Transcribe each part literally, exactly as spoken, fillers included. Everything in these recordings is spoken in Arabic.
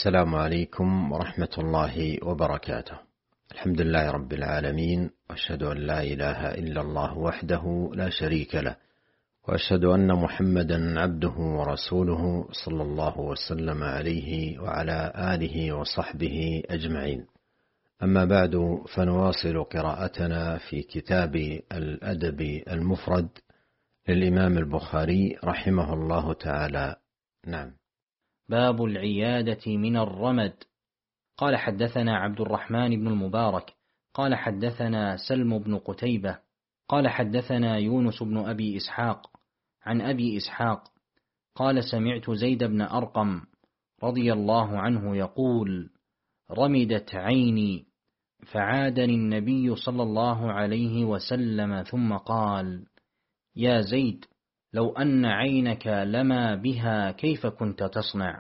السلام عليكم ورحمة الله وبركاته. الحمد لله رب العالمين، وأشهد أن لا إله إلا الله وحده لا شريك له، وأشهد أن محمدا عبده ورسوله صلى الله وسلم عليه وعلى آله وصحبه أجمعين. أما بعد، فنواصل قراءتنا في كتاب الأدب المفرد للإمام البخاري رحمه الله تعالى. نعم. باب العيادة من الرمد. قال حدثنا عبد الرحمن بن المبارك قال حدثنا سلم بن قتيبة قال حدثنا يونس بن أبي إسحاق عن أبي إسحاق قال سمعت زيد بن أرقم رضي الله عنه يقول: رمدت عيني فعادني النبي صلى الله عليه وسلم ثم قال: يا زيد، لو أن عينك لما بها كيف كنت تصنع؟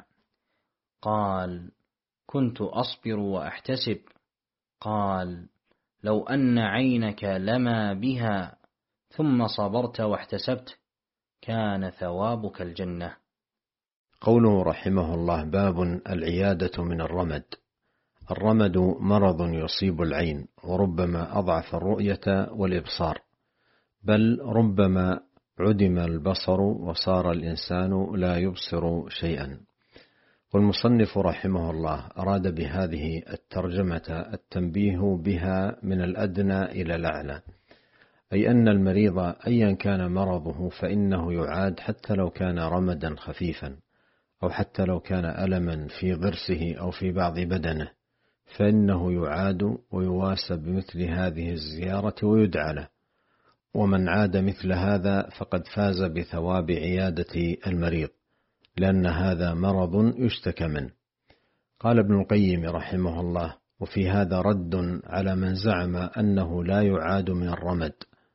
قال: كنت أصبر وأحتسب. قال: لو أن عينك لما بها ثم صبرت واحتسبت كان ثوابك الجنة. قوله رحمه الله: باب العيادة من الرمد. الرمد مرض يصيب العين، وربما أضعف الرؤية والإبصار، بل ربما عدم البصر وصار الإنسان لا يبصر شيئا. والمصنف رحمه الله أراد بهذه الترجمة التنبيه بها من الأدنى إلى الأعلى، أي أن المريض أيا كان مرضه فإنه يعاد، حتى لو كان رمدا خفيفا، أو حتى لو كان ألما في ضرسه أو في بعض بدنه، فإنه يعاد ويواسى بمثل هذه الزيارة ويدعى له. ومن عاد مثل هذا فقد فاز بثواب عيادة المريض، لأن هذا مرض يشتكى منه. قال ابن القيم رحمه الله: وفي هذا رد على من زعم أنه لا يعاد من الرمد،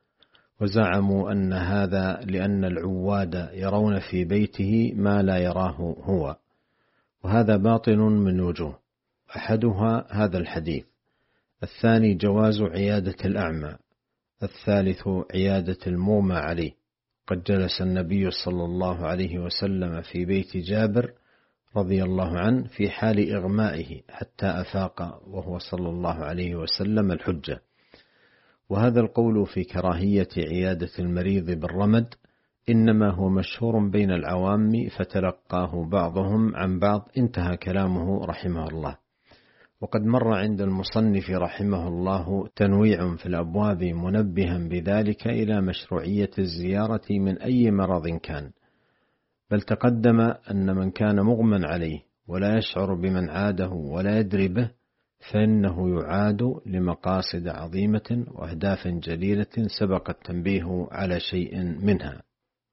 وزعموا أن هذا لأن العواد يرون في بيته ما لا يراه هو، وهذا باطل من وجوه. أحدها هذا الحديث، الثاني جواز عيادة الأعمى، الثالث عيادة المغمى عليه. قد جلس النبي صلى الله عليه وسلم في بيت جابر رضي الله عنه في حال إغمائه حتى أفاق وهو صلى الله عليه وسلم الحجة. وهذا القول في كراهية عيادة المريض بالرمد إنما هو مشهور بين العوام، فتلقاه بعضهم عن بعض. انتهى كلامه رحمه الله. وقد مر عند المصنف رحمه الله تنويع في الأبواب منبها بذلك إلى مشروعية الزيارة من أي مرض كان، بل تقدم أن من كان مغمى عليه ولا يشعر بمن عاده ولا يدري به فإنه يعاد لمقاصد عظيمة وأهداف جليلة سبق التنبيه على شيء منها.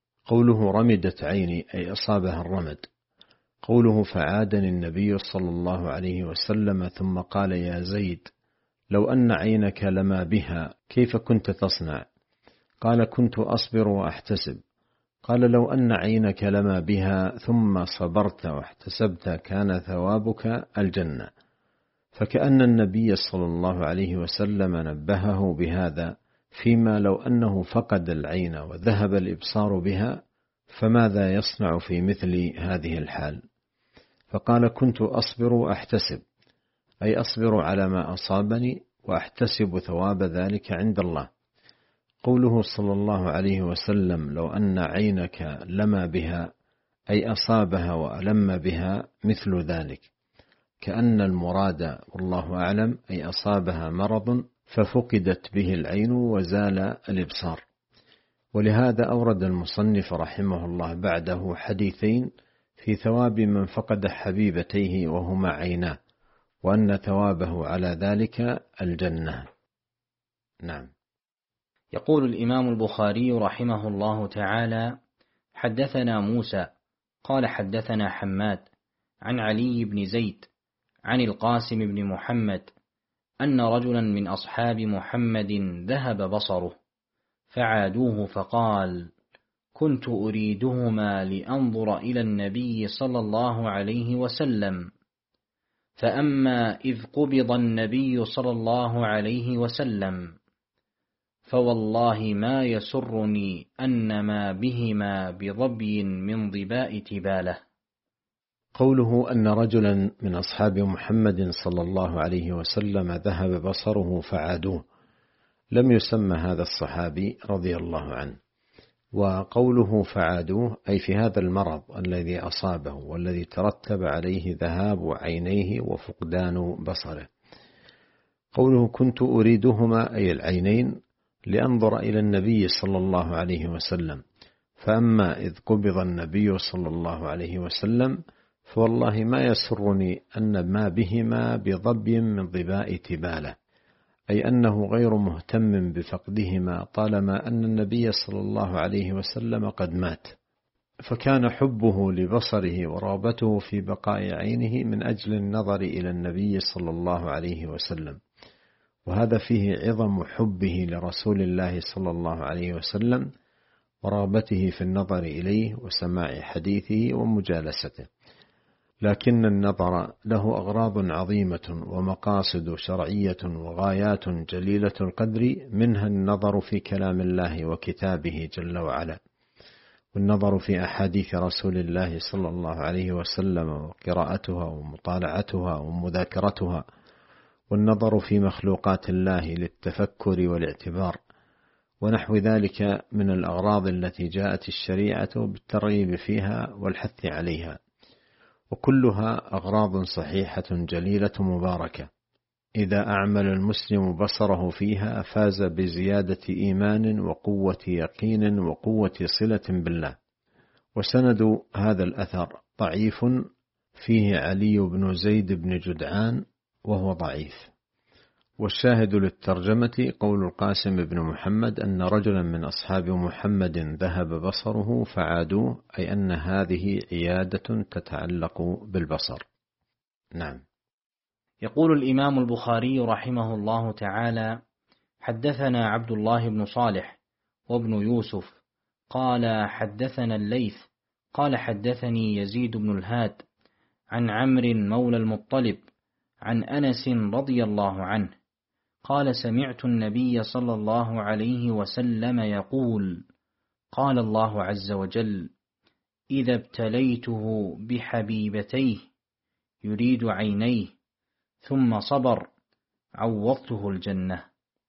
قوله رمدت عيني أي أصابها الرمد. قوله فعادني النبي صلى الله عليه وسلم ثم قال: يا زيد، لو أن عينك لما بها كيف كنت تصنع؟ قال: كنت أصبر وأحتسب. قال: لو أن عينك لما بها ثم صبرت واحتسبت كان ثوابك الجنة. فكأن النبي صلى الله عليه وسلم نبهه بهذا، فيما لو أنه فقد العين وذهب الإبصار بها فماذا يصنع في مثل هذه الحال؟ فقال: كنت أصبر وأحتسب، أي أصبر على ما أصابني وأحتسب ثواب ذلك عند الله. قوله صلى الله عليه وسلم: لو أن عينك لما بها، أي أصابها وألم بها مثل ذلك، كأن المراد والله أعلم أي أصابها مرض ففقدت به العين وزال الإبصار. ولهذا أورد المصنف رحمه الله بعده حديثين في ثواب من فقد حبيبتيه وهما عيناه، وأن ثوابه على ذلك الجنة. نعم. يقول الإمام البخاري رحمه الله تعالى: حدثنا موسى قال حدثنا حماد عن علي بن زيد عن القاسم بن محمد أن رجلا من أصحاب محمد ذهب بصره فعادوه، فقال: كنت أريدهما لأنظر إلى النبي صلى الله عليه وسلم، فأما إذ قبض النبي صلى الله عليه وسلم فوالله ما يسرني أن ما بهما بظبي من ظباء تباله. قوله أن رجلا من أصحاب محمد صلى الله عليه وسلم ذهب بصره فعادوه، لم يسمى هذا الصحابي رضي الله عنه. وقوله فعادوه أي في هذا المرض الذي أصابه والذي ترتب عليه ذهاب عينيه وفقدان بصره. قوله كنت أريدهما أي العينين لأنظر إلى النبي صلى الله عليه وسلم، فأما إذ قبض النبي صلى الله عليه وسلم فوالله ما يسرني أن ما بهما بضبي من ضباء تبالة، أي أنه غير مهتم بفقدهما طالما أن النبي صلى الله عليه وسلم قد مات، فكان حبه لبصره ورغبته في بقاء عينه من أجل النظر إلى النبي صلى الله عليه وسلم. وهذا فيه عظم حبه لرسول الله صلى الله عليه وسلم ورغبته في النظر إليه وسماع حديثه ومجالسته. لكن النظر له أغراض عظيمة ومقاصد شرعية وغايات جليلة القدر، منها النظر في كلام الله وكتابه جل وعلا، والنظر في أحاديث رسول الله صلى الله عليه وسلم وقراءتها ومطالعتها ومذاكرتها، والنظر في مخلوقات الله للتفكر والاعتبار، ونحو ذلك من الأغراض التي جاءت الشريعة بالترغيب فيها والحث عليها، وكلها أغراض صحيحة جليلة مباركة. إذا أعمل المسلم بصره فيها فاز بزيادة إيمان وقوة يقين وقوة صلة بالله. وسند هذا الأثر ضعيف، فيه علي بن زيد بن جدعان وهو ضعيف. والشاهد للترجمة قول القاسم بن محمد أن رجلا من أصحاب محمد ذهب بصره فعادوه، أي أن هذه عيادة تتعلق بالبصر. نعم. يقول الإمام البخاري رحمه الله تعالى: حدثنا عبد الله بن صالح وابن يوسف قال حدثنا الليث قال حدثني يزيد بن الهاد عن عمرو مولى المطلب عن أنس رضي الله عنه قال: سمعت النبي صلى الله عليه وسلم يقول: قال الله عز وجل: إذا ابتليته بحبيبتيه يريد عينيه ثم صبر عوضته الجنة.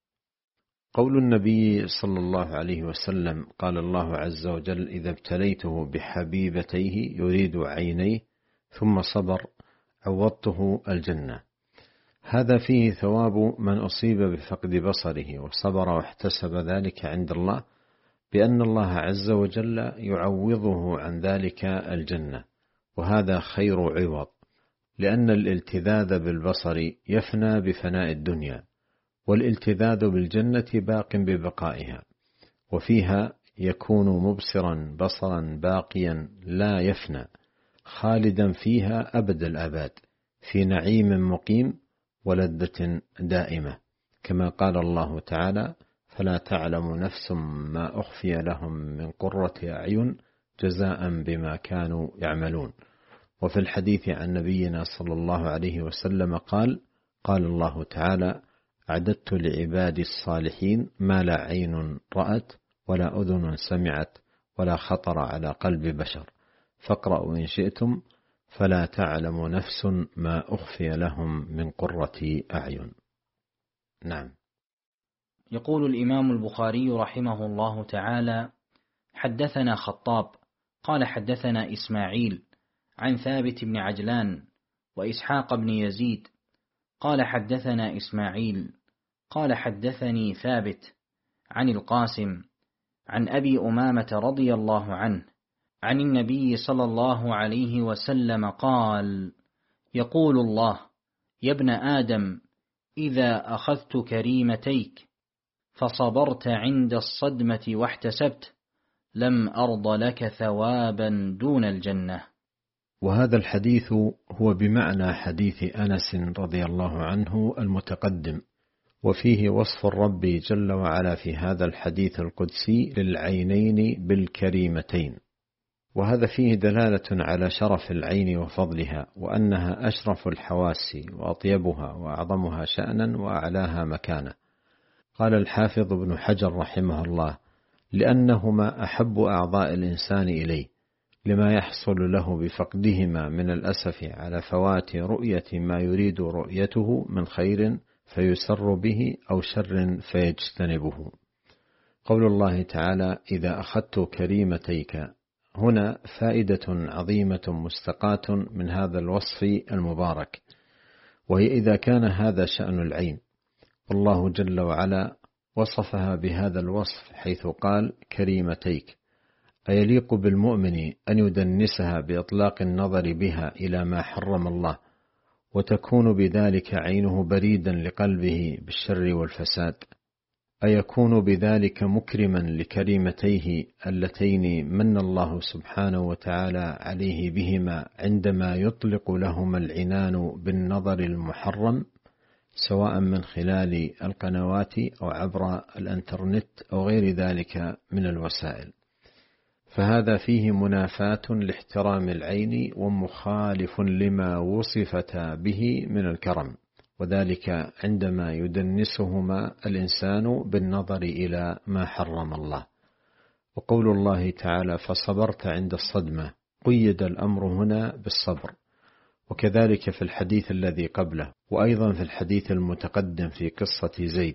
قول النبي صلى الله عليه وسلم قال الله عز وجل: إذا ابتليته بحبيبتيه يريد عينيه ثم صبر عوضته الجنة. هذا فيه ثواب من أصيب بفقد بصره وصبر واحتسب ذلك عند الله، بأن الله عز وجل يعوضه عن ذلك الجنة، وهذا خير عوض، لأن الالتذاذ بالبصر يفنى بفناء الدنيا، والالتذاذ بالجنة باق ببقائها، وفيها يكون مبصرا بصرا باقيا لا يفنى، خالدا فيها أبد الآباد، في نعيم مقيم ولذة دائمة، كما قال الله تعالى: فلا تعلم نفس ما أخفي لهم من قرة أعين جزاء بما كانوا يعملون. وفي الحديث عن نبينا صلى الله عليه وسلم قال: قال الله تعالى: أعددت لعبادي الصالحين ما لا عين رأت ولا أذن سمعت ولا خطر على قلب بشر، فاقرأوا إن شئتم فلا تعلم نفس ما أخفي لهم من قرة أعين. نعم. يقول الإمام البخاري رحمه الله تعالى: حدثنا خطاب قال حدثنا إسماعيل عن ثابت بن عجلان وإسحاق بن يزيد قال حدثنا إسماعيل قال حدثني ثابت عن القاسم عن أبي أمامة رضي الله عنه عن النبي صلى الله عليه وسلم قال: يقول الله: يا ابن آدم، إذا أخذت كريمتيك فصبرت عند الصدمة واحتسبت لم أرض لك ثوابا دون الجنة. وهذا الحديث هو بمعنى حديث أنس رضي الله عنه المتقدم، وفيه وصف الرب جل وعلا في هذا الحديث القدسي للعينين بالكريمتين، وهذا فيه دلالة على شرف العين وفضلها، وأنها أشرف الحواس وأطيبها وأعظمها شأنا وأعلاها مكانة. قال الحافظ ابن حجر رحمه الله: لأنهما أحب أعضاء الإنسان إليه، لما يحصل له بفقدهما من الأسف على فوات رؤية ما يريد رؤيته من خير فيسر به أو شر فيجتنبه. قول الله تعالى: إذا أخذت كريمتيك، هنا فائدة عظيمة مستقاة من هذا الوصف المبارك، وهي إذا كان هذا شأن العين، والله جل وعلا وصفها بهذا الوصف حيث قال كريمتيك، أيليق بالمؤمن أن يدنسها بإطلاق النظر بها إلى ما حرم الله، وتكون بذلك عينه بريدا لقلبه بالشر والفساد؟ أيكون بذلك مكرما لكريمتيه اللتين من الله سبحانه وتعالى عليه بهما عندما يطلق لهما العنان بالنظر المحرم، سواء من خلال القنوات أو عبر الانترنت أو غير ذلك من الوسائل؟ فهذا فيه منافاة لاحترام العين ومخالف لما وصفت به من الكرم، وذلك عندما يدنسهما الإنسان بالنظر إلى ما حرم الله. وقول الله تعالى: فصبرت عند الصدمة، قيد الأمر هنا بالصبر، وكذلك في الحديث الذي قبله، وأيضا في الحديث المتقدم في قصة زيد.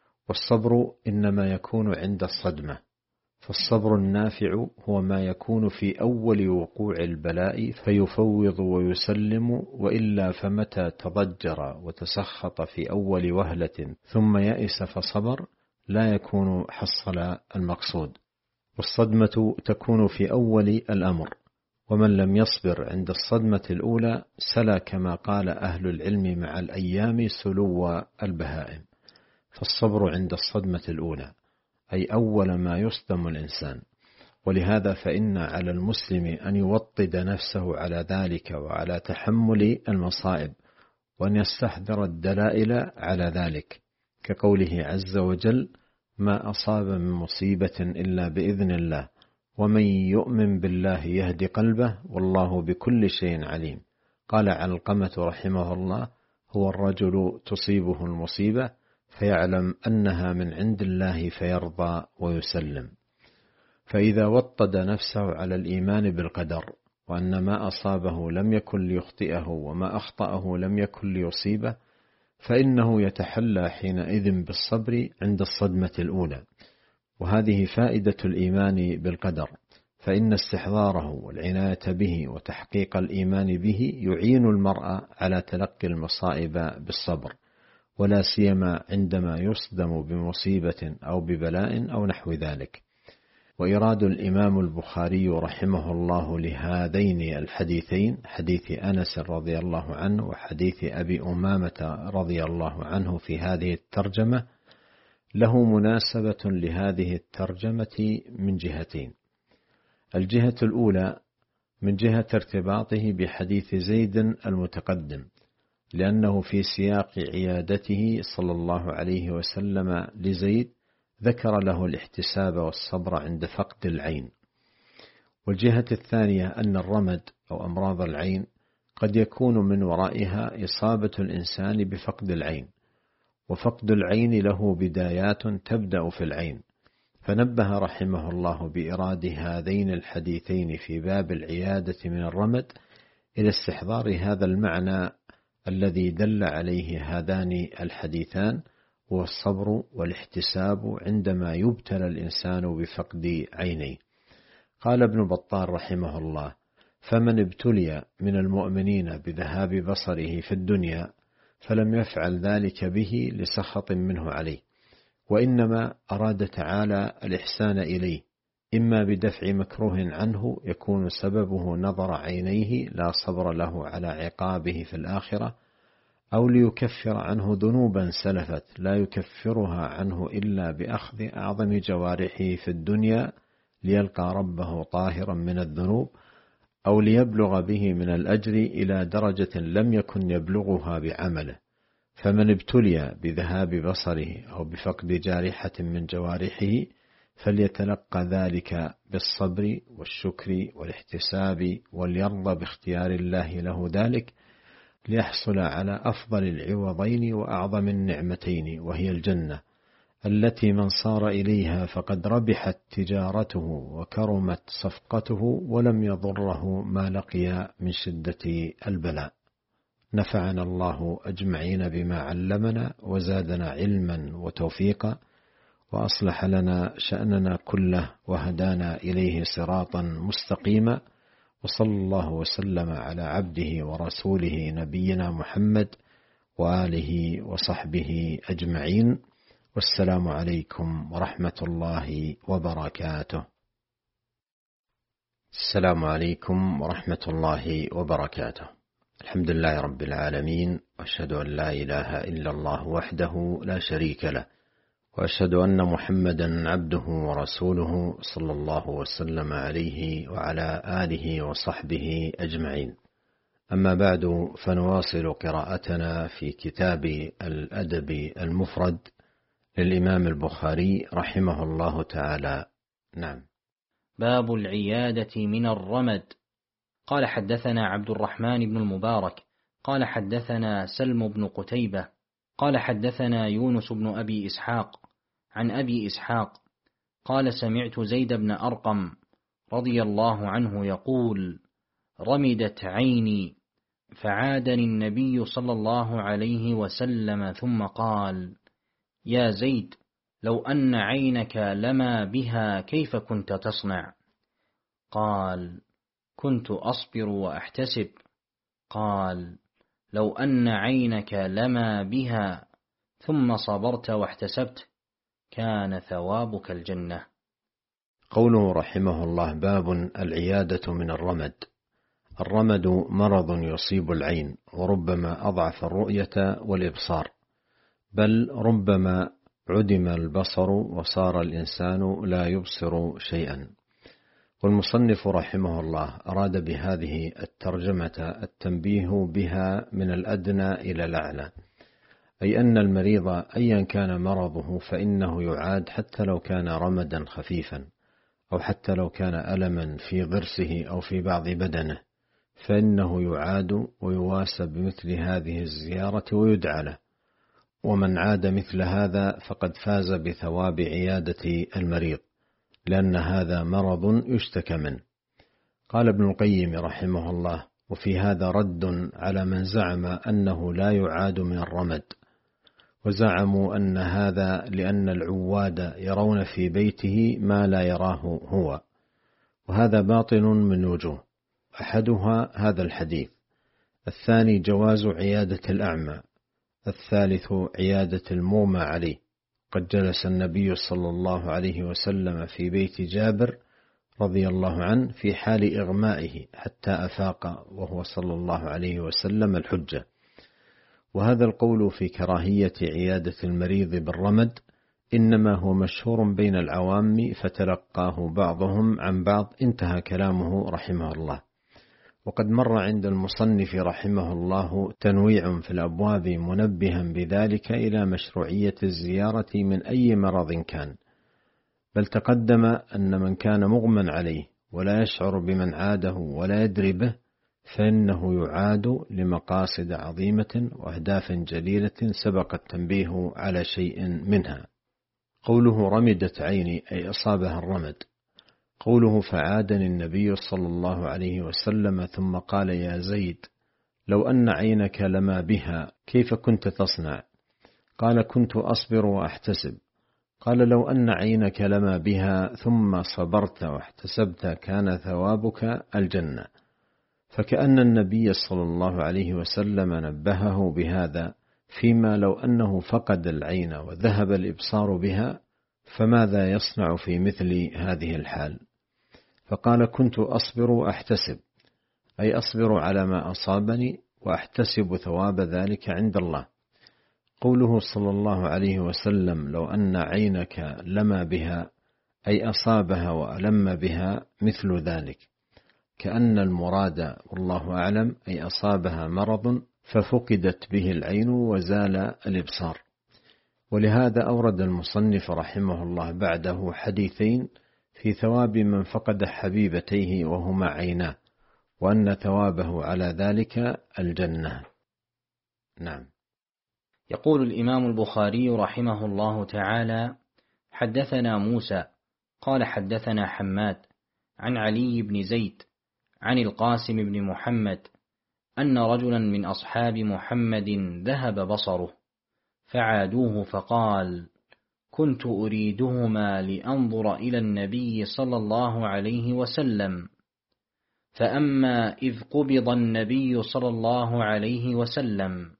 والصبر إنما يكون عند الصدمة، فالصبر النافع هو ما يكون في أول وقوع البلاء فيفوض ويسلم، وإلا فمتى تضجر وتسخط في أول وهلة ثم يئس فصبر لا يكون حصل المقصود. والصدمة تكون في أول الأمر، ومن لم يصبر عند الصدمة الأولى سلى كما قال أهل العلم مع الأيام سلو البهائم. فالصبر عند الصدمة الأولى أي أول ما يصدم الإنسان، ولهذا فإن على المسلم أن يوطد نفسه على ذلك وعلى تحمل المصائب، وأن يستحضر الدلائل على ذلك، كقوله عز وجل: ما أصاب من مصيبة إلا بإذن الله، ومن يؤمن بالله يهدي قلبه، والله بكل شيء عليم. قال علقمة رحمه الله: هو الرجل تصيبه المصيبة فيعلم أنها من عند الله فيرضى ويسلم. فإذا وطد نفسه على الإيمان بالقدر، وأن ما أصابه لم يكن ليخطئه وما أخطأه لم يكن ليصيبه، فإنه يتحلى حينئذ بالصبر عند الصدمة الأولى. وهذه فائدة الإيمان بالقدر، فإن استحضاره والعناية به وتحقيق الإيمان به يعين المرء على تلقي المصائب بالصبر، ولا سيما عندما يصدم بمصيبة أو ببلاء أو نحو ذلك. وإراد الإمام البخاري رحمه الله لهذين الحديثين، حديث أنس رضي الله عنه وحديث أبي أمامة رضي الله عنه في هذه الترجمة، له مناسبة لهذه الترجمة من جهتين. الجهة الأولى من جهة ارتباطه بحديث زيد المتقدم، لأنه في سياق عيادته صلى الله عليه وسلم لزيد ذكر له الاحتساب والصبر عند فقد العين. والجهة الثانية أن الرمد أو أمراض العين قد يكون من ورائها إصابة الإنسان بفقد العين، وفقد العين له بدايات تبدأ في العين، فنبه رحمه الله بإراد هذين الحديثين في باب العيادة من الرمد إلى استحضار هذا المعنى الذي دل عليه هذان الحديثان، هو الصبر والاحتساب عندما يبتلى الإنسان بفقد عينيه. قال ابن بطال رحمه الله: فمن ابتلي من المؤمنين بذهاب بصره في الدنيا فلم يفعل ذلك به لسخط منه عليه، وإنما أراد تعالى الإحسان إليه، إما بدفع مكروه عنه يكون سببه نظر عينيه لا صبر له على عقابه في الآخرة، أو ليكفر عنه ذنوبا سلفت لا يكفرها عنه إلا بأخذ أعظم جوارحه في الدنيا ليلقى ربه طاهرا من الذنوب، أو ليبلغ به من الأجر إلى درجة لم يكن يبلغها بعمله. فمن ابتلي بذهاب بصره أو بفقد جارحة من جوارحه فليتلقى ذلك بالصبر والشكر والاحتساب، وليرضى باختيار الله له ذلك ليحصل على أفضل العوضين وأعظم النعمتين، وهي الجنة التي من صار إليها فقد ربحت تجارته وكرمت صفقته ولم يضره ما لقي من شدة البلاء. نفعنا الله أجمعين بما علمنا وزادنا علما وتوفيقا، وأصلح لنا شأننا كله وهدانا إليه صراطا مستقيما، وصلى الله وسلم على عبده ورسوله نبينا محمد وآله وصحبه أجمعين، والسلام عليكم ورحمة الله وبركاته. السلام عليكم ورحمة الله وبركاته. الحمد لله رب العالمين، وأشهد أن لا إله إلا الله وحده لا شريك له، وأشهد أن محمدا عبده ورسوله صلى الله وسلم عليه وعلى آله وصحبه أجمعين. أما بعد، فنواصل قراءتنا في كتاب الأدب المفرد للإمام البخاري رحمه الله تعالى. نعم. باب العيادة من الرمد. قال حدثنا عبد الرحمن بن المبارك قال حدثنا سلم بن قتيبة قال حدثنا يونس بن أبي إسحاق عن أبي إسحاق قال سمعت زيد بن أرقم رضي الله عنه يقول: رمدت عيني فعادني النبي صلى الله عليه وسلم ثم قال: يا زيد، لو أن عينك لما بها كيف كنت تصنع؟ قال: كنت أصبر وأحتسب. قال: لو أن عينك لما بها ثم صبرت واحتسبت كان ثوابك الجنة. قوله رحمه الله: باب العيادة من الرمد. الرمد مرض يصيب العين، وربما أضعف الرؤية والإبصار، بل ربما عدم البصر وصار الإنسان لا يبصر شيئا. والمصنف رحمه الله أراد بهذه الترجمة التنبيه بها من الأدنى إلى الأعلى، أي أن المريض أيا كان مرضه فإنه يعاد حتى لو كان رمدا خفيفا، أو حتى لو كان ألما في ضرسه أو في بعض بدنه، فإنه يعاد ويواسى بمثل هذه الزيارة ويدعى له. ومن عاد مثل هذا فقد فاز بثواب عيادة المريض، لأن هذا مرض يشتكى منه. قال ابن القيم رحمه الله: وفي هذا رد على من زعم أنه لا يعاد من الرمد، وزعموا أن هذا لأن العواد يرون في بيته ما لا يراه هو، وهذا باطل من وجوه. أحدها هذا الحديث، الثاني جواز عيادة الأعمى، الثالث عيادة المغمى عليه. قد جلس النبي صلى الله عليه وسلم في بيت جابر رضي الله عنه في حال إغمائه حتى أفاق وهو صلى الله عليه وسلم الحجة. وهذا القول في كراهية عيادة المريض بالرمد إنما هو مشهور بين العوام فتلقاه بعضهم عن بعض. انتهى كلامه رحمه الله. وقد مر عند المصنف رحمه الله تنويع في الأبواب منبها بذلك إلى مشروعية الزيارة من أي مرض كان، بل تقدم أن من كان مغمى عليه ولا يشعر بمن عاده ولا يدري به فإنه يعاد لمقاصد عظيمة وأهداف جليلة سبق التنبيه على شيء منها. قوله رمدت عيني أي أصابها الرمد. قوله فعادني النبي صلى الله عليه وسلم ثم قال: يا زيد، لو أن عينك لما بها كيف كنت تصنع؟ قال: كنت أصبر وأحتسب. قال: لو أن عينك لما بها ثم صبرت واحتسبت كان ثوابك الجنة. فكأن النبي صلى الله عليه وسلم نبهه بهذا، فيما لو أنه فقد العين وذهب الإبصار بها فماذا يصنع في مثل هذه الحال؟ فقال: كنت أصبر وأحتسب، أي أصبر على ما أصابني وأحتسب ثواب ذلك عند الله. قوله صلى الله عليه وسلم: لو أن عينك لما بها، أي أصابها وألم بها مثل ذلك، كأن المراد والله أعلم أي أصابها مرض ففقدت به العين وزال الإبصار. ولهذا أورد المصنف رحمه الله بعده حديثين في ثواب من فقد حبيبتيه وهما عيناه، وأن ثوابه على ذلك الجنة. نعم. يقول الإمام البخاري رحمه الله تعالى: حدثنا موسى قال حدثنا حماد عن علي بن زيد عن القاسم بن محمد أن رجلا من أصحاب محمد ذهب بصره فعادوه فقال: كنت أريدهما لأنظر إلى النبي صلى الله عليه وسلم، فأما إذ قبض النبي صلى الله عليه وسلم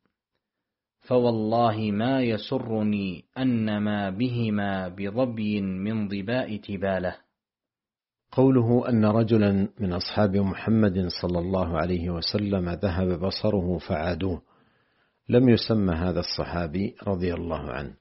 فوالله ما يسرني أن ما بهما بظبي من ظباء تباله. قوله أن رجلا من أصحاب محمد صلى الله عليه وسلم ذهب بصره فعادوه، لم يسمى هذا الصحابي رضي الله عنه.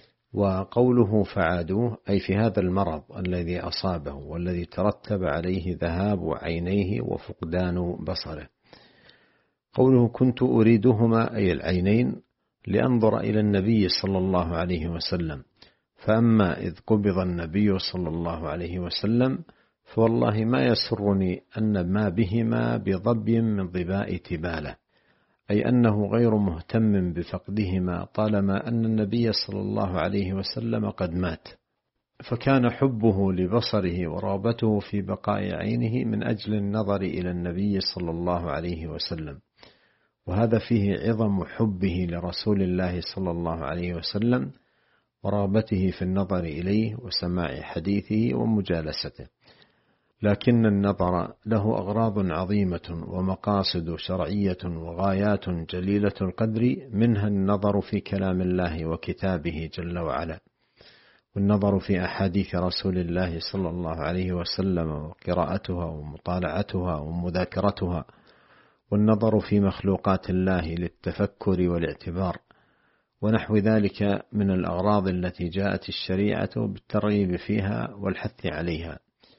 وقوله فعادوه أي في هذا المرض الذي أصابه والذي ترتب عليه ذهاب عينيه وفقدان بصره. قوله كنت أريدهما أي العينين لأنظر إلى النبي صلى الله عليه وسلم، فأما إذ قبض النبي صلى الله عليه وسلم فوالله ما يسرني أن ما بهما بظبي من ظباء تباله، أي أنه غير مهتم بفقدهما طالما أن النبي صلى الله عليه وسلم قد مات، فكان حبه لبصره ورغبته في بقاء عينه من أجل النظر إلى النبي صلى الله عليه وسلم. وهذا فيه عظم حبه لرسول الله صلى الله عليه وسلم ورغبته في النظر إليه وسماع حديثه ومجالسته. لكن النظر له أغراض عظيمة ومقاصد شرعية وغايات جليلة القدر، منها النظر في كلام الله وكتابه جل وعلا، والنظر في أحاديث رسول الله صلى الله عليه وسلم وقراءتها ومطالعتها ومذاكرتها، والنظر في مخلوقات الله للتفكر والاعتبار، ونحو ذلك من الأغراض التي جاءت الشريعة بالترغيب فيها والحث عليها،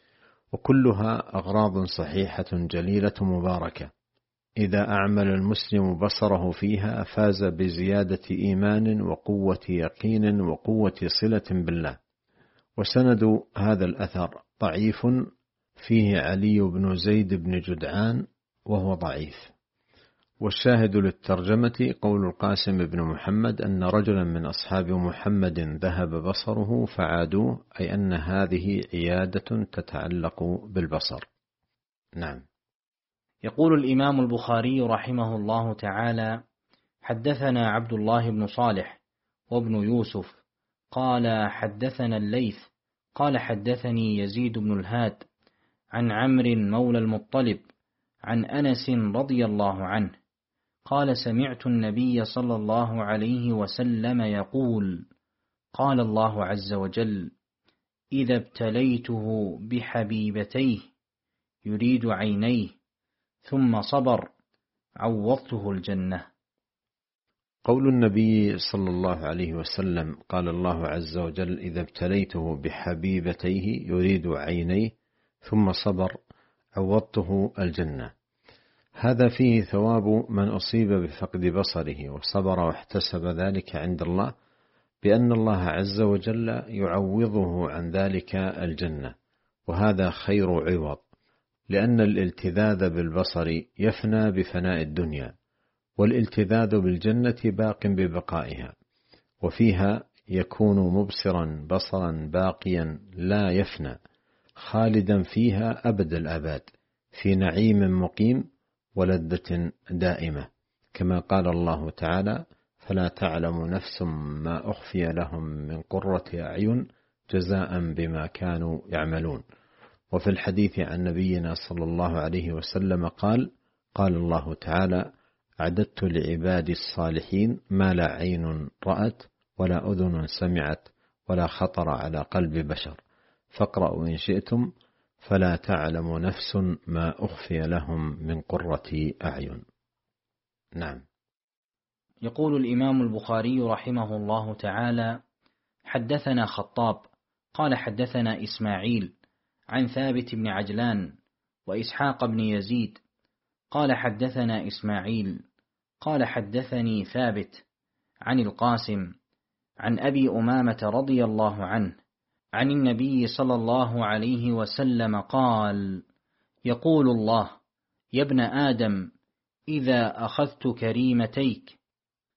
وكلها أغراض صحيحة جليلة مباركة. إذا أعمل المسلم بصره فيها فاز بزيادة إيمان وقوة يقين وقوة صلة بالله. وسند هذا الأثر ضعيف، فيه علي بن زيد بن جدعان وهو ضعيف. والشاهد للترجمة قول القاسم بن محمد أن رجلا من أصحاب محمد ذهب بصره فعادوه، أي أن هذه عيادة تتعلق بالبصر. نعم. يقول الإمام البخاري رحمه الله تعالى: حدثنا عبد الله بن صالح وابن يوسف قال حدثنا الليث قال حدثني يزيد بن الهاد عن عمرو مولى المطلب عن أنس رضي الله عنه قال: سمعت النبي صلى الله عليه وسلم يقول: قال الله عز وجل: إذا ابتليته بحبيبتيه يريد عينيه ثم صبر عوضته الجنة. قول النبي صلى الله عليه وسلم قال الله عز وجل: إذا ابتليته بحبيبتيه يريد عينيه ثم صبر عوضته الجنة، هذا فيه ثواب من أصيب بفقد بصره وصبر واحتسب ذلك عند الله، بأن الله عز وجل يعوضه عن ذلك الجنة، وهذا خير عوض، لأن الالتذاذ بالبصر يفنى بفناء الدنيا، والالتذاذ بالجنة باق ببقائها، وفيها يكون مبصرا بصرا باقيا لا يفنى، خالدا فيها أبد الآباد، في نعيم مقيم ولذة دائمة، كما قال الله تعالى: فلا تعلم نفس ما أخفي لهم من قرة أعين جزاء بما كانوا يعملون. وفي الحديث عن نبينا صلى الله عليه وسلم قال: قال الله تعالى: أعددت لعبادي الصالحين ما لا عين رأت ولا أذن سمعت ولا خطر على قلب بشر، فاقرأوا إن شئتم فلا تعلم نفس ما أخفي لهم من قرة أعين. نعم. يقول الإمام البخاري رحمه الله تعالى: حدثنا خطاب قال حدثنا إسماعيل عن ثابت بن عجلان وإسحاق بن يزيد قال حدثنا إسماعيل قال حدثني ثابت عن القاسم عن أبي أمامة رضي الله عنه عن النبي صلى الله عليه وسلم قال: يقول الله: يا ابن آدم، إذا أخذت كريمتيك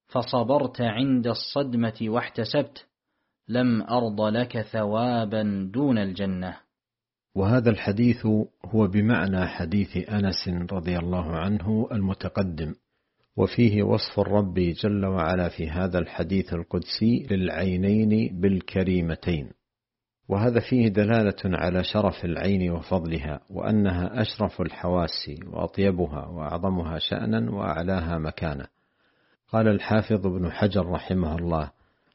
فصبرت عند الصدمة واحتسبت، لم أرض لك ثوابا دون الجنة. وهذا الحديث هو بمعنى حديث أنس رضي الله عنه المتقدم، وفيه وصف الرب جل وعلا في هذا الحديث القدسي للعينين بالكريمتين، وهذا فيه دلالة على شرف العين وفضلها، وأنها أشرف الحواس وأطيبها وأعظمها شأنا وأعلاها مكانة. قال الحافظ ابن حجر رحمه الله: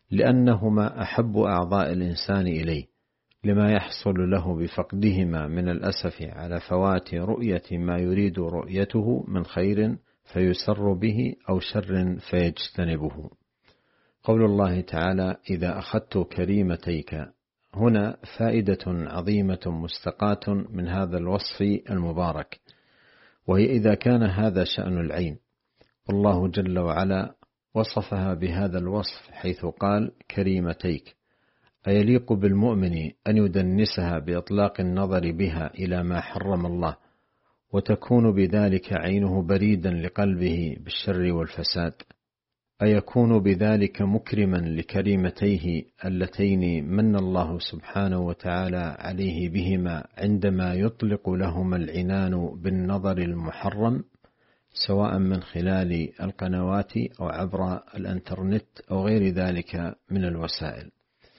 لأنهما أحب أعضاء الإنسان إليه، لما يحصل له بفقدهما من الأسف على فوات رؤية ما يريد رؤيته من خير فيسر به أو شر فيجتنبه. قول الله تعالى: إذا أخذت كريمتيك، هنا فائدة عظيمة مستقاة من هذا الوصف المبارك، وهي إذا كان هذا شأن العين، والله جل وعلا وصفها بهذا الوصف حيث قال كريمتيك، أيليق بالمؤمن أن يدنسها بإطلاق النظر بها إلى ما حرم الله، وتكون بذلك عينه بريدا لقلبه بالشر والفساد؟ أيكون بذلك مكرما لكريمتيه اللتين من الله سبحانه وتعالى عليه بهما عندما يطلق لهما العنان بالنظر المحرم، سواء من خلال القنوات أو عبر الانترنت أو غير ذلك من الوسائل؟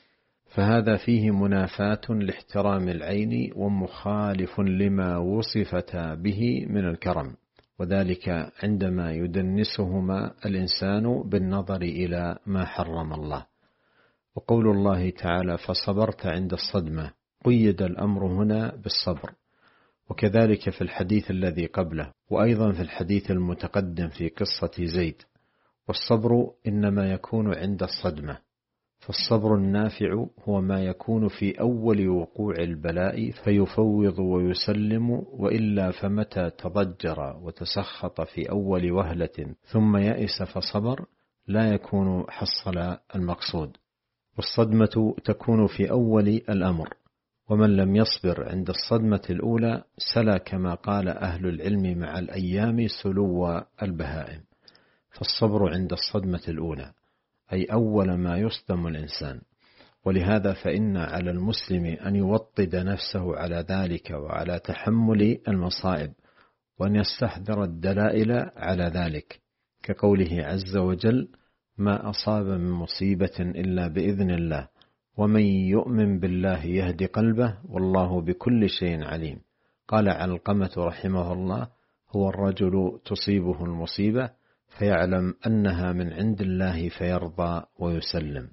فهذا فيه منافاة لاحترام العين ومخالف لما وصفت به من الكرم، وذلك عندما يدنسهما الإنسان بالنظر إلى ما حرم الله. وقول الله تعالى: فصبرت عند الصدمة، قيد الأمر هنا بالصبر، وكذلك في الحديث الذي قبله، وأيضا في الحديث المتقدم في قصة زيد. والصبر إنما يكون عند الصدمة، فالصبر النافع هو ما يكون في أول وقوع البلاء فيفوض ويسلم، وإلا فمتى تضجر وتسخط في أول وهلة ثم يئس فصبر لا يكون حصل المقصود. والصدمة تكون في أول الأمر، ومن لم يصبر عند الصدمة الأولى سلا كما قال أهل العلم مع الأيام سلو البهائم. فالصبر عند الصدمة الأولى أي أول ما يصدم الإنسان، ولهذا فإن على المسلم أن يوطد نفسه على ذلك وعلى تحمل المصائب، وأن يستحضر الدلائل على ذلك، كقوله عز وجل: ما أصاب من مصيبة إلا بإذن الله، ومن يؤمن بالله يهدي قلبه، والله بكل شيء عليم. قال علقمة رحمه الله: هو الرجل تصيبه المصيبة فيعلم أنها من عند الله فيرضى ويسلم.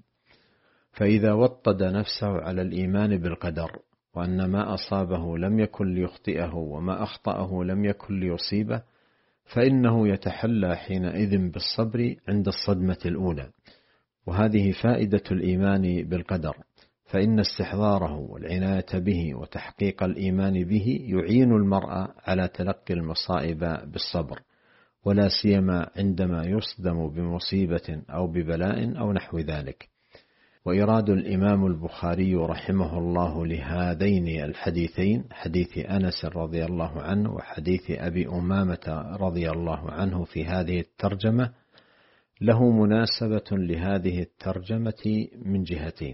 فإذا وطد نفسه على الإيمان بالقدر، وأن ما أصابه لم يكن ليخطئه وما أخطأه لم يكن ليصيبه، فإنه يتحلى حينئذ بالصبر عند الصدمة الأولى. وهذه فائدة الإيمان بالقدر، فإن استحضاره والعناية به وتحقيق الإيمان به يعين المرء على تلقي المصائب بالصبر، ولا سيما عندما يصدم بمصيبة أو ببلاء أو نحو ذلك. وإراد الإمام البخاري رحمه الله لهذين الحديثين، حديث أنس رضي الله عنه وحديث أبي أمامة رضي الله عنه في هذه الترجمة، له مناسبة لهذه الترجمة من جهتين.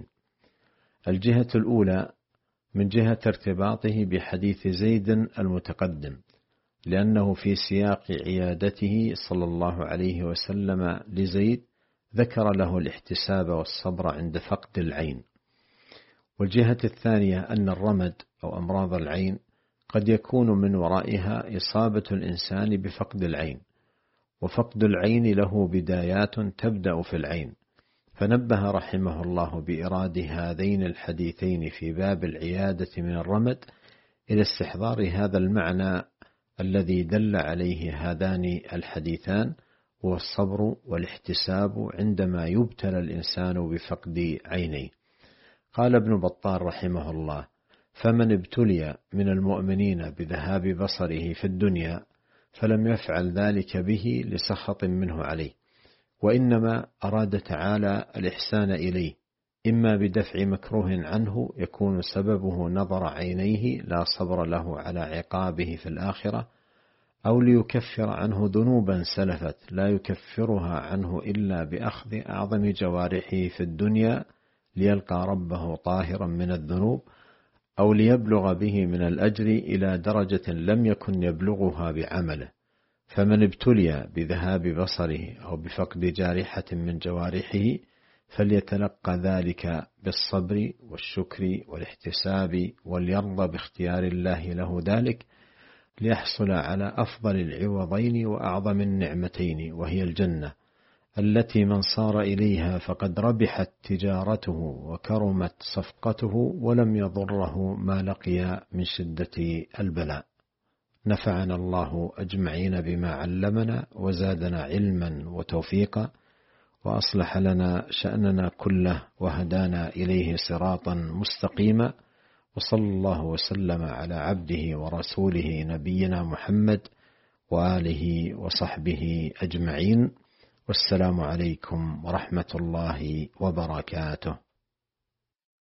الجهة الأولى من جهة ارتباطه بحديث زيد المتقدم، لأنه في سياق عيادته صلى الله عليه وسلم لزيد ذكر له الاحتساب والصبر عند فقد العين. والجهة الثانية أن الرمد أو أمراض العين قد يكون من ورائها إصابة الإنسان بفقد العين، وفقد العين له بدايات تبدأ في العين، فنبه رحمه الله بإراد هذين الحديثين في باب العيادة من الرمد إلى استحضار هذا المعنى الذي دل عليه هذان الحديثان، هو الصبر والاحتساب عندما يبتلى الإنسان بفقد عينيه. قال ابن بطال رحمه الله: فمن ابتلي من المؤمنين بذهاب بصره في الدنيا فلم يفعل ذلك به لسخط منه عليه، وإنما أراد تعالى الإحسان إليه، إما بدفع مكروه عنه يكون سببه نظر عينيه لا صبر له على عقابه في الآخرة، أو ليكفر عنه ذنوبا سلفت لا يكفرها عنه إلا بأخذ أعظم جوارحه في الدنيا ليلقى ربه طاهرا من الذنوب، أو ليبلغ به من الأجر إلى درجة لم يكن يبلغها بعمله. فمن ابتلي بذهاب بصره أو بفقد جارحة من جوارحه فليتلقى ذلك بالصبر والشكر والاحتساب، وليرضى باختيار الله له ذلك ليحصل على أفضل العوضين وأعظم النعمتين، وهي الجنة التي من صار إليها فقد ربحت تجارته وكرمت صفقته ولم يضره ما لقي من شدة البلاء. نفعنا الله أجمعين بما علمنا وزادنا علما وتوفيقا، وأصلح لنا شأننا كله وهدانا إليه صراطا مستقيما، وصلى الله وسلم على عبده ورسوله نبينا محمد وآله وصحبه أجمعين، والسلام عليكم ورحمة الله وبركاته.